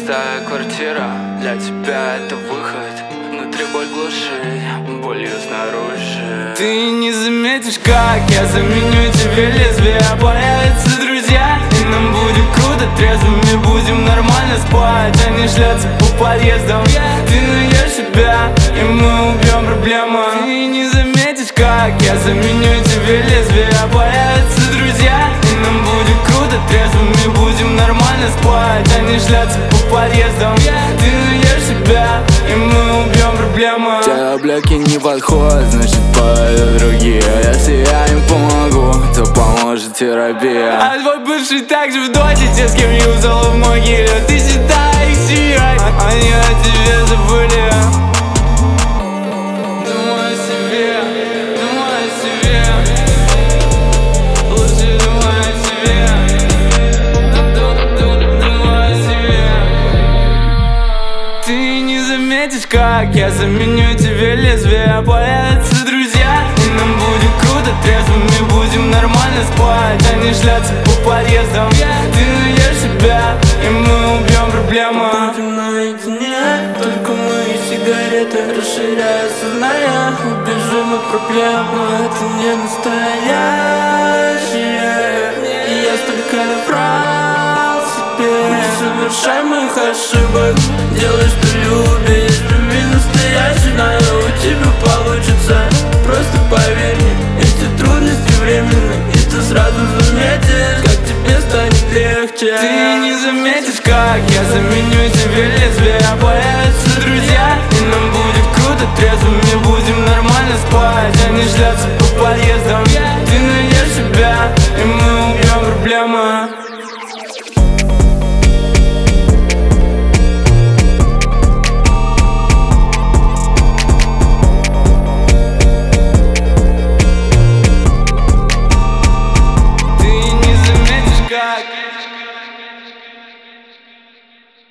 Пустая квартира, для тебя это выход. Внутри боль глушит, болью снаружи. Ты не заметишь, как я заменю тебе лезвие. Появятся друзья, и нам будет круто. Трезвыми будем нормально спать, а не шляться по подъездам. Ты найдешь себя, и мы убьем проблему. Ты не заметишь, как я заменю тебе лезвие. Появятся друзья, и нам будет круто. Трезвыми будем нормально спать, а не шляться по подъездам. Ты найдешь себя, и мы убьем проблему. Те бляки не подходят, значит поедут другие. Если я им помогу, то поможет терапия. А твой бывший также в доте, те, с кем юзал в могиле. Ты считай их семьей, они о тебе забыли. Думай о себе, думай о себе. Лучше думай о себе. Думай о себе. Ты не заметишь, как я заменю тебе лезвие. Появятся друзья, и нам будет круто. Трезвыми будем нормально спать, а не шляться по подъездам. Ты найдешь себя, и мы убьем проблему. Будем наедине, только мы и сигареты. Расширяя сознание, убежим от проблемы. Это не настоящее, и я столько наврал себе. Не совершай моих ошибок, делай, что любишь. Люби настоящий, знаю, у тебя получится. Просто поверь мне, эти трудности временны, и ты сразу заметишь, как тебе станет легче. Ты не заметишь, как я заменю тебя